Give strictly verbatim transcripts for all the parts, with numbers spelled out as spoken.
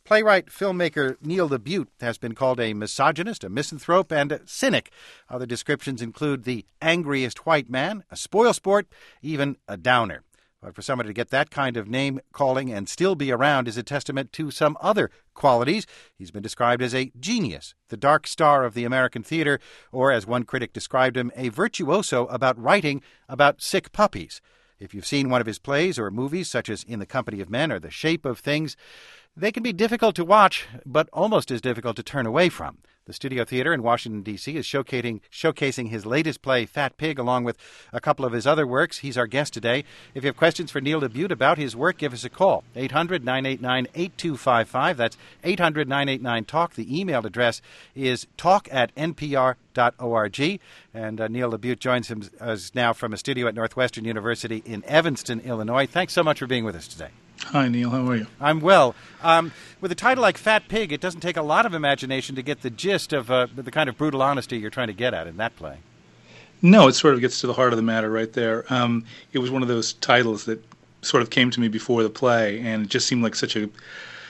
Playwright, filmmaker Neil LaBute has been called a misogynist, a misanthrope, and a cynic. Other descriptions include the angriest white man, a spoilsport, even a downer. But for somebody to get that kind of name-calling and still be around is a testament to some other qualities. He's been described as a genius, the dark star of the American theater, or, as one critic described him, a virtuoso about writing about sick puppies. If you've seen one of his plays or movies, such as In the Company of Men or The Shape of Things, they can be difficult to watch, but almost as difficult to turn away from. The Studio Theater in Washington, D C is showcasing, showcasing his latest play, Fat Pig, along with a couple of his other works. He's our guest today. If you have questions for Neil LaBute about his work, give us a call. eight hundred, nine eight nine, eight two five five. That's eight hundred, nine eight nine, talk. The email address is talk at n p r dot org. And uh, Neil LaBute joins him, us now from a studio at Northwestern University in Evanston, Illinois. Thanks so much for being with us today. Hi, Neil. How are you? I'm well. Um, with a title like Fat Pig, it doesn't take a lot of imagination to get the gist of uh, the kind of brutal honesty you're trying to get at in that play. No, it sort of gets to the heart of the matter right there. Um, it was one of those titles that sort of came to me before the play, and it just seemed like such a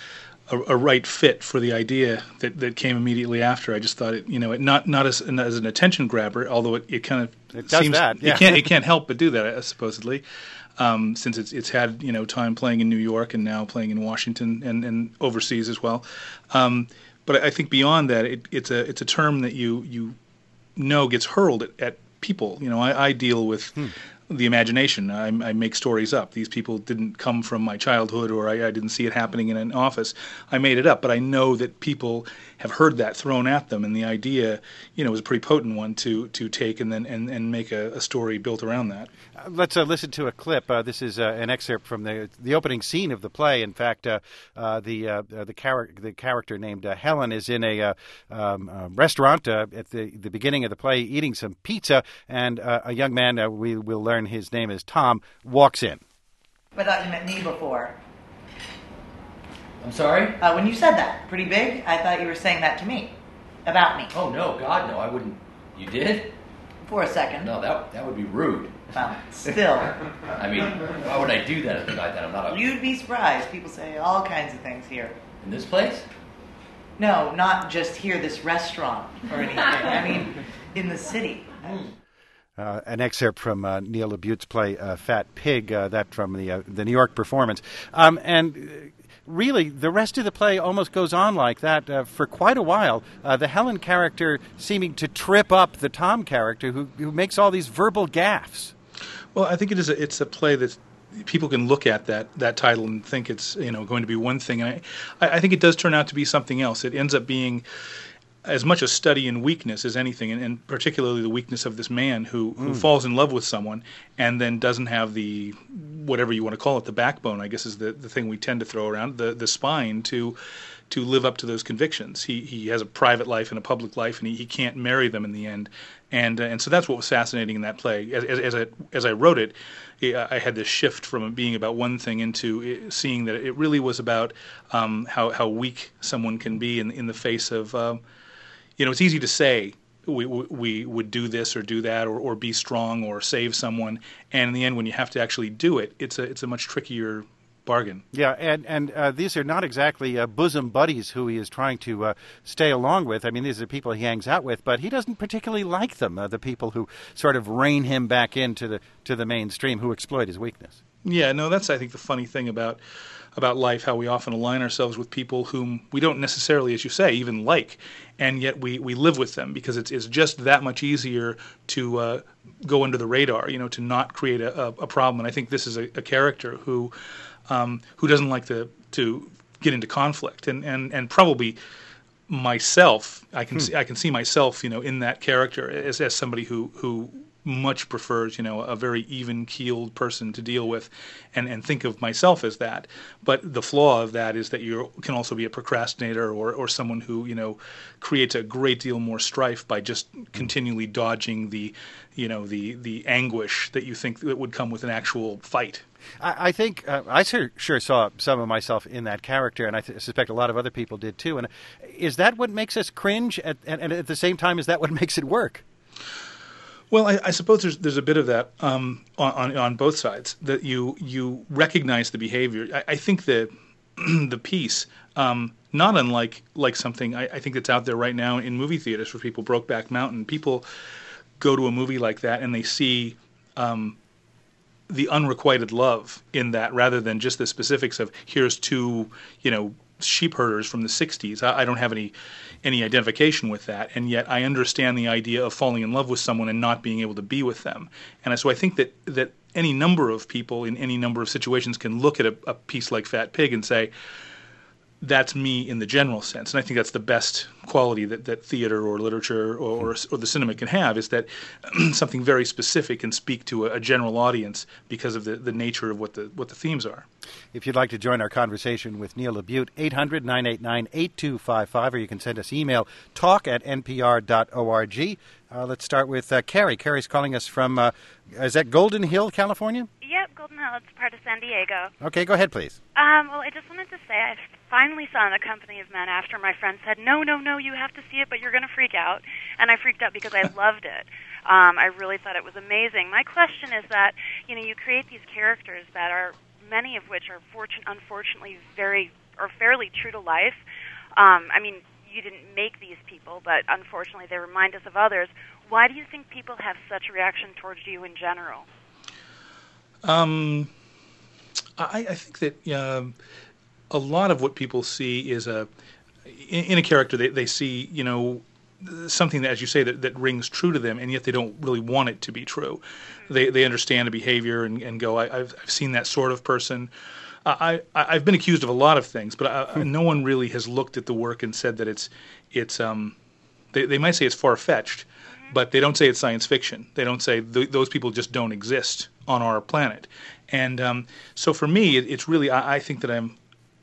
a, a right fit for the idea that, that came immediately after. I just thought it, you know, it not not as, as an attention grabber, although it, it kind of it does seems that. Yeah. it can't it can't help but do that, uh, supposedly. Um, since it's it's had you know time playing in New York and now playing in Washington and, and overseas as well, um, but I think beyond that, it, it's a it's a term that you you know gets hurled at, at people. You know, I, I deal with hmm. the imagination. I, I make stories up. These people didn't come from my childhood, or I, I didn't see it happening in an office. I made it up, but I know that people have heard that thrown at them, and the idea, you know, was a pretty potent one to to take and then and, and make a, a story built around that. Uh, let's uh, listen to a clip. Uh, this is uh, an excerpt from the the opening scene of the play. In fact, uh, uh, the uh, the, char- the character named uh, Helen is in a uh, um, uh, restaurant uh, at the the beginning of the play, eating some pizza, and uh, a young man, uh, we will learn his name is Tom, walks in. I thought you meant me before. I'm sorry? Uh, when you said that, pretty big, I thought you were saying that to me. About me. Oh, no, God, no, I wouldn't. You did? For a second. No, that that would be rude. Well, still. I mean, why would I do that? I think like that. I'm not a... You'd be surprised. People say all kinds of things here. In this place? No, not just here, this restaurant or anything. I mean, in the city. Uh, an excerpt from uh, Neil LaBute's play, uh, Fat Pig, uh, that from the uh, the New York performance. Um, and really, the rest of the play almost goes on like that uh, for quite a while. Uh, the Helen character seeming to trip up the Tom character who, who makes all these verbal gaffes. Well, I think it is a, it's a play that people can look at that, that title and think it's you know going to be one thing. And I, I think it does turn out to be something else. It ends up being as much a study in weakness as anything, and, and particularly the weakness of this man who, who mm. falls in love with someone and then doesn't have the, whatever you want to call it, the backbone, I guess is the, the thing we tend to throw around, the, the spine to to live up to those convictions. He he has a private life and a public life, and he, he can't marry them in the end. And uh, and so that's what was fascinating in that play. As, as, as, I, as I wrote it, I had this shift from it being about one thing into seeing that it really was about um, how, how weak someone can be in, in the face of... Um, You know, it's easy to say we we would do this or do that or, or be strong or save someone, and in the end, when you have to actually do it, it's a it's a much trickier bargain. Yeah, and and uh, these are not exactly uh, bosom buddies who he is trying to uh, stay along with. I mean, these are people he hangs out with, but he doesn't particularly like them. Uh, the people who sort of rein him back into the to the mainstream, who exploit his weakness. Yeah, no, that's I think the funny thing about. about life, how we often align ourselves with people whom we don't necessarily, as you say, even like, and yet we, we live with them because it's, it's just that much easier to uh, go under the radar, you know, to not create a, a problem. And I think this is a, a character who um, who doesn't like to to get into conflict, and, and, and probably myself, I can hmm. see I can see myself, you know, in that character as as somebody who who. much prefers, you know, a very even-keeled person to deal with, and, and think of myself as that. But the flaw of that is that you can also be a procrastinator or, or someone who, you know, creates a great deal more strife by just continually dodging the, you know, the, the anguish that you think that would come with an actual fight. I, I think uh, I sure, sure saw some of myself in that character, and I th- suspect a lot of other people did too. And is that what makes us cringe, at, and, and at the same time, is that what makes it work? Well, I, I suppose there's there's a bit of that um, on, on on both sides, that you you recognize the behavior. I, I think that the piece. Um, not unlike like something I, I think that's out there right now in movie theaters for people. Brokeback Mountain. People go to a movie like that and they see um, the unrequited love in that, rather than just the specifics of here's two, you know, sheep herders from the sixties. I, I don't have any any identification with that, and yet I understand the idea of falling in love with someone and not being able to be with them. And so I think that that any number of people in any number of situations can look at a, a piece like Fat Pig and say, that's me in the general sense. And I think that's the best quality that, that theater or literature or, or, or the cinema can have, is that something very specific can speak to a, a general audience because of the, the nature of what the what the themes are. If you'd like to join our conversation with Neil LaBute, eight hundred, nine eight nine, eight two five five, or you can send us email, talk at n p r dot org. Uh, let's start with uh, Carrie. Carrie's calling us from, uh, is that Golden Hill, California? Yep, Golden Hill. It's part of San Diego. Okay, go ahead, please. Um, well, I just wanted to say I finally saw In the Company of Men after my friend said, no, no, no, you have to see it, but you're going to freak out. And I freaked out because I loved it. Um, I really thought it was amazing. My question is that, you know, you create these characters that are, many of which are fortune, unfortunately very, or fairly true to life. Um, I mean, you didn't make these people, but unfortunately they remind us of others. Why do you think people have such a reaction towards you in general? Um, I, I think that uh, a lot of what people see is a in, in a character they, they see, you know, something that, as you say, that, that rings true to them, and yet they don't really want it to be true. Mm-hmm. They they understand a behavior and, and go, I, I've I've seen that sort of person. I, I I've been accused of a lot of things, but I, no one really has looked at the work and said that it's it's um they they might say it's far fetched, but they don't say it's science fiction. They don't say th- those people just don't exist on our planet. And um, so for me, it, it's really I, I think that I'm.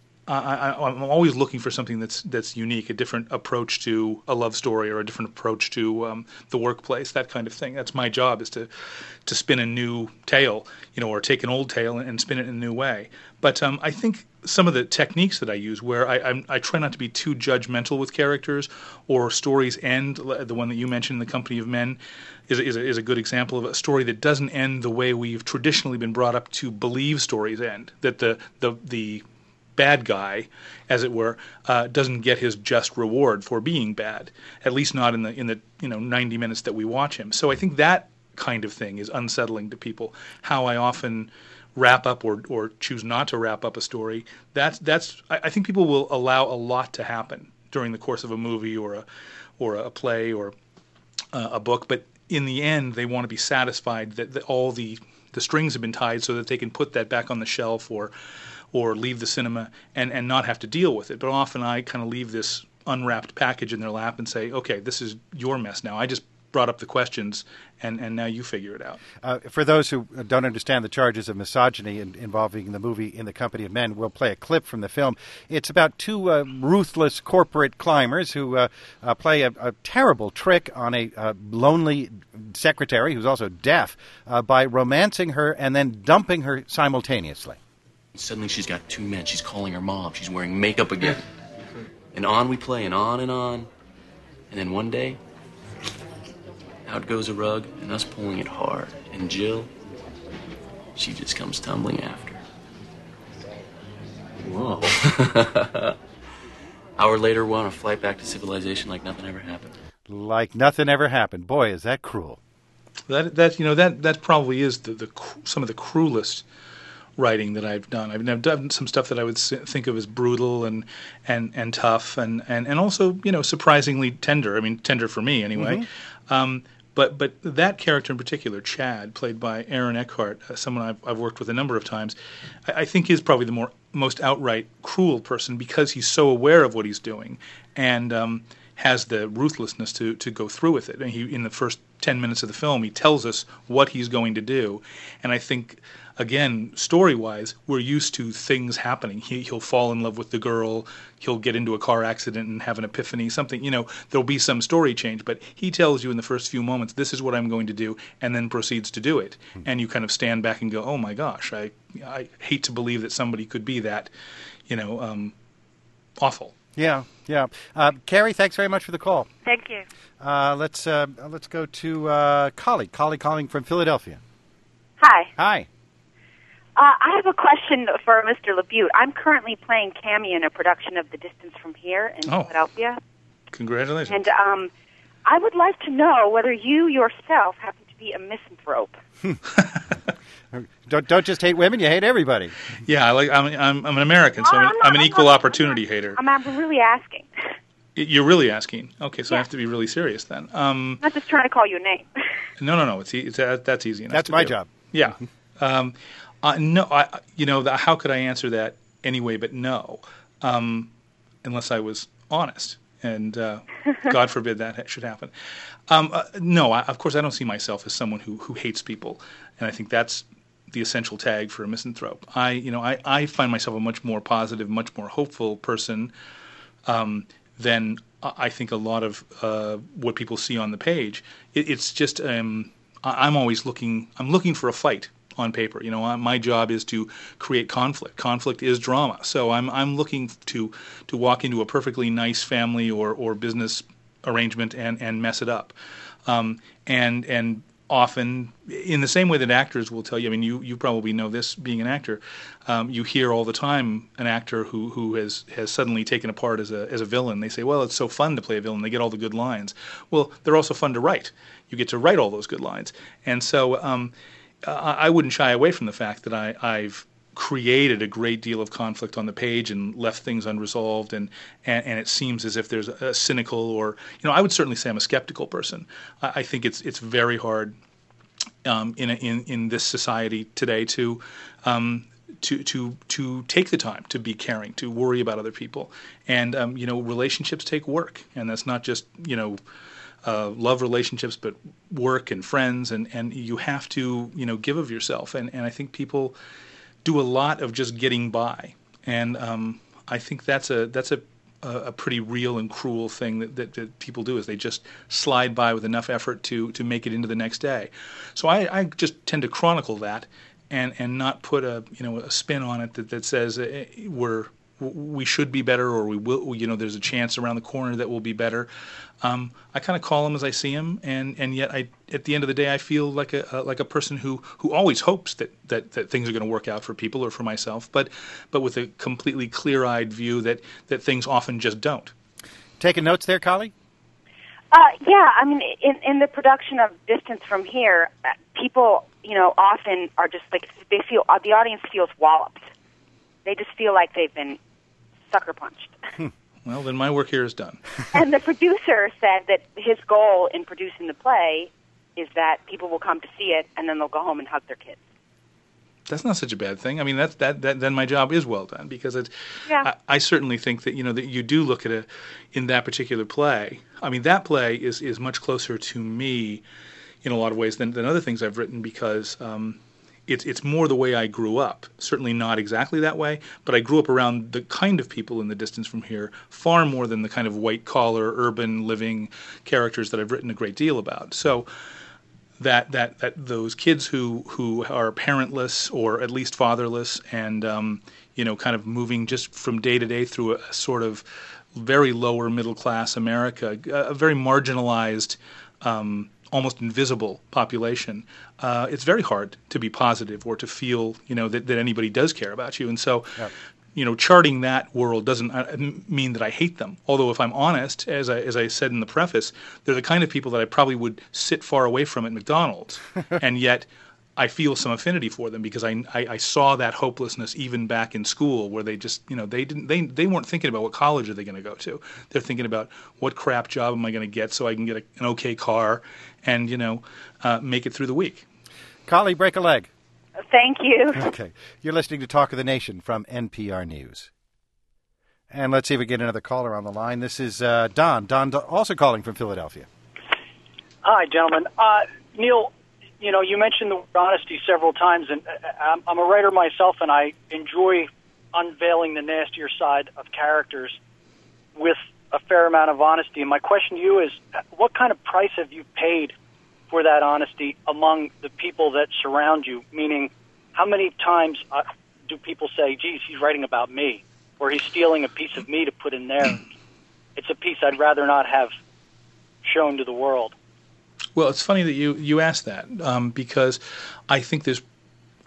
I, I, I'm always looking for something that's that's unique, a different approach to a love story or a different approach to um, the workplace, that kind of thing. That's my job, is to to spin a new tale, you know, or take an old tale and, and spin it in a new way. But um, I think some of the techniques that I use, where I, I, I try not to be too judgmental with characters or stories end, the one that you mentioned, The Company of Men, is, is, a, is a good example of a story that doesn't end the way we've traditionally been brought up to believe stories end, that the the the bad guy, as it were, uh, doesn't get his just reward for being bad. At least not in the in the you know ninety minutes that we watch him. So I think that kind of thing is unsettling to people. How I often wrap up or or choose not to wrap up a story. That's that's I, I think people will allow a lot to happen during the course of a movie or a or a play or uh, a book, but in the end they want to be satisfied that, that all the the strings have been tied so that they can put that back on the shelf or or leave the cinema and, and not have to deal with it. But often I kind of leave this unwrapped package in their lap and say, okay, this is your mess now. I just brought up the questions, and, and now you figure it out. Uh, for those who don't understand the charges of misogyny in, involving the movie In the Company of Men, we'll play a clip from the film. It's about two uh, ruthless corporate climbers who uh, uh, play a, a terrible trick on a uh, lonely secretary who's also deaf uh, by romancing her and then dumping her simultaneously. Suddenly she's got two men. She's calling her mom. She's wearing makeup again. And on we play, and on and on. And then one day, out goes a rug, and us pulling it hard. And Jill, she just comes tumbling after. Whoa. Hour later, we're on a flight back to civilization like nothing ever happened. Like nothing ever happened. Boy, is that cruel. That that you know that that probably is the, the some of the cruelest writing that I've done. I've, I've done some stuff that I would think of as brutal and and, and tough and, and, and also, you know, surprisingly tender. I mean, tender for me anyway. Mm-hmm. Um, but but that character in particular, Chad, played by Aaron Eckhart, uh, someone I've, I've worked with a number of times, I, I think is probably the more most outright cruel person because he's so aware of what he's doing and um, has the ruthlessness to, to go through with it. And he, in the first ten minutes of the film, he tells us what he's going to do. And I think, again, story-wise, we're used to things happening. He, he'll fall in love with the girl, he'll get into a car accident and have an epiphany, something, you know, there'll be some story change, but he tells you in the first few moments, this is what I'm going to do, and then proceeds to do it. Mm-hmm. And you kind of stand back and go, oh my gosh, I I hate to believe that somebody could be that, you know, um, awful. Yeah, yeah. Uh, Carrie, thanks very much for the call. Thank you. Uh, let's uh, let's go to uh, Collie. Collie calling from Philadelphia. Hi. Hi. Uh, I have a question for Mister LaBute. I'm currently playing Cammy in a production of The Distance from Here in Oh. Philadelphia. Congratulations. And um, I would like to know whether you yourself happen to be a misanthrope. Don't don't just hate women; you hate everybody. Yeah, I like. I'm I'm, I'm an American, so Oh, I'm, I'm an, not- I'm an I'm equal not- opportunity hater. I'm, I'm really asking. You're really asking. Okay, so I Yeah. have to be really serious then. Um, I'm not just trying to call you a name. no, no, no. It's, e- it's uh, that's easy enough. That's to my do. job. Yeah. Um, uh, no, I, you know, the, how could I answer that anyway? But no, um, unless I was honest, and uh, God forbid that ha- should happen. Um, uh, no, I, of course I don't see myself as someone who who hates people, and I think that's the essential tag for a misanthrope. I, you know, I, I find myself a much more positive, much more hopeful person um, than I think a lot of uh, what people see on the page. It, it's just um, I, I'm always looking. I'm looking for a fight on paper. You know, I, my job is to create conflict. Conflict is drama. So I'm I'm looking to to walk into a perfectly nice family or or business arrangement and and mess it up. Um, and and often, in the same way that actors will tell you, I mean, you, you probably know this being an actor, um, you hear all the time an actor who, who has, has suddenly taken a part as a as a villain. They say, well, it's so fun to play a villain. They get all the good lines. Well, they're also fun to write. You get to write all those good lines. And so um, I, I wouldn't shy away from the fact that I, I've created a great deal of conflict on the page and left things unresolved, and, and, and it seems as if there's a, a cynical or, you know, I would certainly say I'm a skeptical person. I, I think it's it's very hard um, in, a, in in this society today to um, to to to take the time to be caring, to worry about other people, and um, you know, relationships take work, and that's not just, you know, Uh, love relationships, but work and friends, and, and you have to, you know, give of yourself. And, and I think people do a lot of just getting by, and um, I think that's a that's a a pretty real and cruel thing that, that, that people do, is they just slide by with enough effort to to make it into the next day. So I, I just tend to chronicle that, and, and not put a you know a spin on it that, that says uh, we're we should be better, or we will, you know, there's a chance around the corner that we'll be better. Um, I kind of call them as I see them, and, and yet I, at the end of the day, I feel like a uh, like a person who, who always hopes that, that, that things are going to work out for people or for myself, but but with a completely clear-eyed view that, that things often just don't. Taking notes there, Collie? Uh, yeah, I mean, in, in the production of Distance from Here, uh, people, you know, often are just like, they feel, uh, the audience feels walloped. They just feel like they've been sucker punched. Well, then my work here is done. And the producer said that his goal in producing the play is that people will come to see it, and then they'll go home and hug their kids. That's not such a bad thing. I mean, that's that, that then my job is well done, because it's. Yeah. I, I certainly think that, you know, that you do look at a in that particular play. I mean, that play is is much closer to me in a lot of ways than, than other things I've written, because um, it's it's more the way I grew up. Certainly not exactly that way, but I grew up around the kind of people in The Distance from Here far more than the kind of white collar, urban living characters that I've written a great deal about. So. That, that that those kids who, who are parentless or at least fatherless, and um, you know, kind of moving just from day to day through a, a sort of very lower middle class America, a, a very marginalized, um, almost invisible population. Uh, it's very hard to be positive or to feel, you know, that, that anybody does care about you. And so, Yep. you know, charting that world doesn't uh, mean that I hate them. Although, if I'm honest, as I as I said in the preface, they're the kind of people that I probably would sit far away from at McDonald's, and yet I feel some affinity for them, because I, I, I saw that hopelessness even back in school, where they just, you know, they didn't they they weren't thinking about what college are they going to go to. They're thinking about what crap job am I going to get so I can get a, an okay car, and you know, uh, make it through the week. Collie, break a leg. Thank you. Okay. You're listening to Talk of the Nation from N P R News. And let's see if we get another caller on the line. This is uh, Don. Don also calling from Philadelphia. Hi, gentlemen. Uh, Neil, you know, you mentioned the word honesty several times, and I'm, I'm a writer myself, and I enjoy unveiling the nastier side of characters with a fair amount of honesty. And my question to you is, what kind of price have you paid for that honesty among the people that surround you? Meaning, how many times uh, do people say, geez, he's writing about me, or he's stealing a piece of me to put in there? It's a piece I'd rather not have shown to the world. Well, it's funny that you, you asked that, um, because I think there's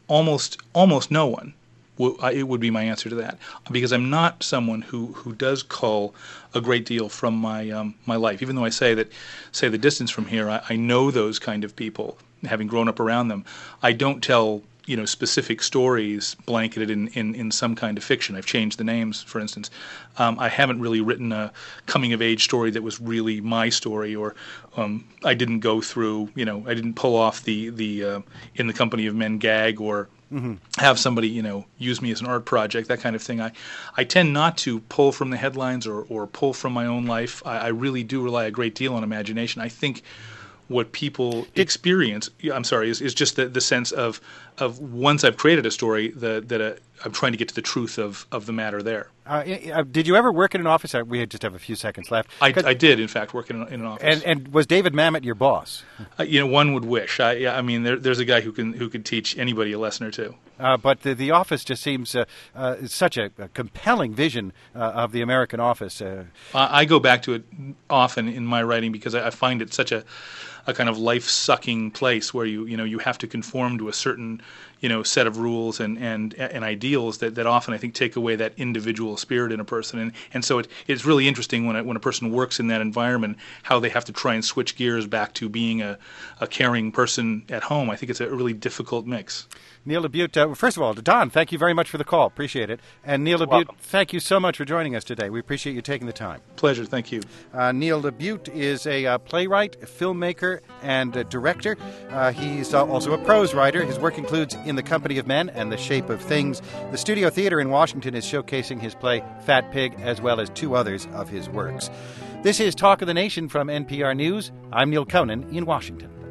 almost almost no one. It would be my answer to that, because I'm not someone who, who does cull a great deal from my um, my life. Even though I say that, say the distance from here, I, I know those kind of people, having grown up around them. I don't tell you know specific stories blanketed in, in, in some kind of fiction. I've changed the names, for instance. Um, I haven't really written a coming of age story that was really my story, or um, I didn't go through you know I didn't pull off the the uh, In the Company of Men gag, or Mm-hmm. have somebody, you know, use me as an art project, that kind of thing. I, I tend not to pull from the headlines or, or pull from my own life. I, I really do rely a great deal on imagination. I think what people experience, I'm sorry, is, is just the, the sense of of once I've created a story, the, that uh, I'm trying to get to the truth of, of the matter there. Uh, did you ever work in an office? We just have a few seconds left. I, I did, in fact, work in, in an office. And, and was David Mamet your boss? Uh, you know, one would wish. I, I mean, there, there's a guy who can who could teach anybody a lesson or two. Uh, but the, the office just seems uh, uh, such a, a compelling vision uh, of the American office. Uh, I, I go back to it often in my writing because I, I find it such a, a kind of life-sucking place where you you know you have to conform to a certain you know set of rules and and, and ideals that, that often I think take away that individual spirit in a person, and and so it, it's really interesting when a, when a person works in that environment how they have to try and switch gears back to being a, a caring person at home. I think it's a really difficult mix. Neil LaBute, uh, first of all, Don, thank you very much for the call. Appreciate it. And Neil LaBute, welcome. Thank you so much for joining us today. We appreciate you taking the time. Pleasure. Thank you. Uh, Neil LaBute is a uh, playwright, filmmaker, and uh, director. Uh, he's uh, also a prose writer. His work includes In the Company of Men and The Shape of Things. The Studio Theater in Washington is showcasing his play Fat Pig, as well as two others of his works. This is Talk of the Nation from N P R News. I'm Neil Conan in Washington.